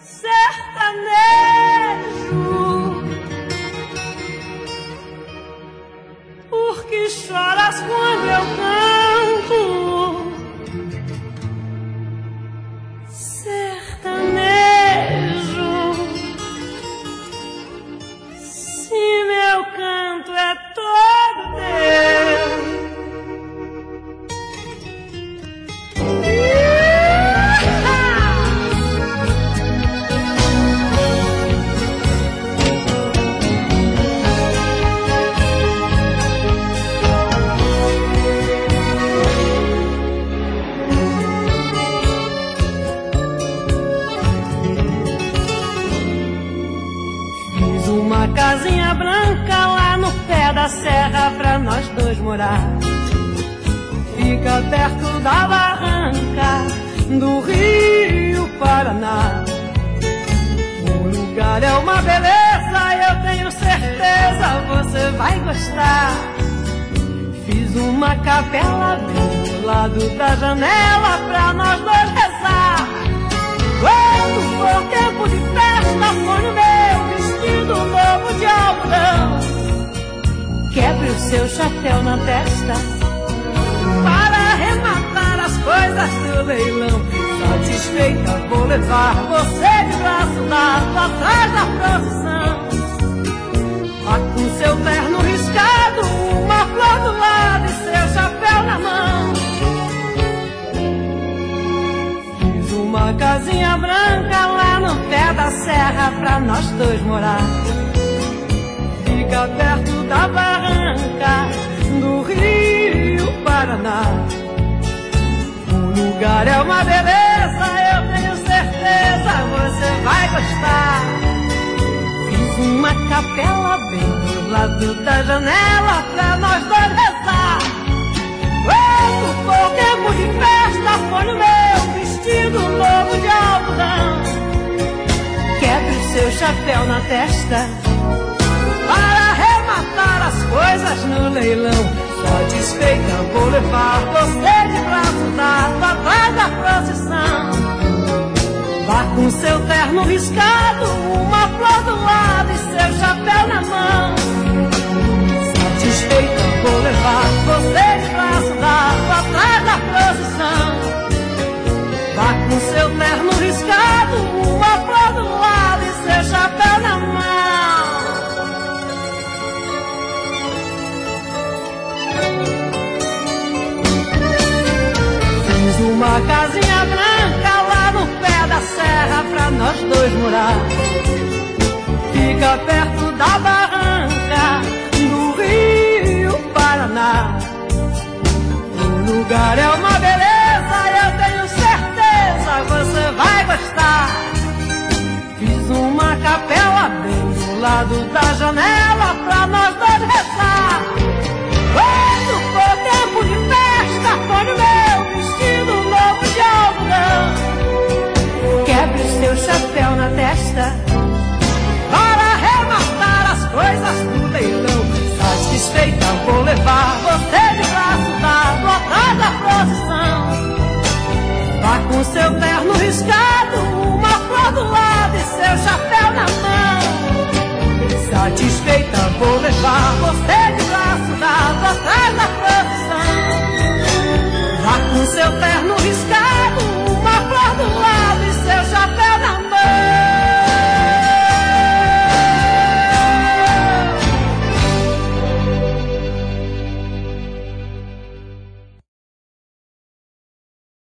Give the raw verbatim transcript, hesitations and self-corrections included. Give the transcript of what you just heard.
sertanejo. Por que choras quando eu canto? Sertanejo, se meu canto é todo teu. Casinha branca lá no pé da serra pra nós dois morar. Fica perto da barranca do Rio Paraná. O lugar é uma beleza, eu tenho certeza você vai gostar. Fiz uma capela bem do lado da janela pra nós dois rezar. Quando for tempo de festa, põe o meu vestido novo de algodão. Quebre o seu chapéu na testa para arrematar as coisas do leilão. Satisfeita vou levar você de braço dado atrás da procissão. Vá com seu terno riscado, uma flor do lado e seu chapéu na mão. Uma casinha branca lá no pé da serra pra nós dois morar. Fica perto da barranca do Rio Paraná. O lugar é uma beleza, eu tenho certeza você vai gostar. Fiz uma capela bem do lado da janela pra nós dois rezar. Quando for tempo de festa, põe o meu vestido novo de algodão. Quebre o seu chapéu na testa para arrematar as coisas no leilão. Satisfeita vou levar você de braço dado atrás da procissão. Vá com seu terno riscado, uma flor do lado e seu chapéu na mão. Satisfeita vou levar você de braço dado atrás da procissão. Vá com seu terno riscado, uma flor do lado e seu chapéu na mão. Fiz uma casinha branca lá no pé da serra pra nós dois morar. Fica perto da barranca do Rio Paraná. O lugar é uma beleza, eu tenho certeza você vai gostar. Fiz uma capela bem do lado da janela pra nós dois rezar. Quando for tempo de festa, põe o meu vestido novo de algodão. Quebre o seu chapéu na testa para arrematar as coisas do leilão. Satisfeita vou levar você de braço dado atrás da procissão. Vá com seu terno riscado, uma flor do lado e seu chapéu na mão. Satisfeita vou levar você de braço dado atrás da procissão. Vá com seu terno riscado,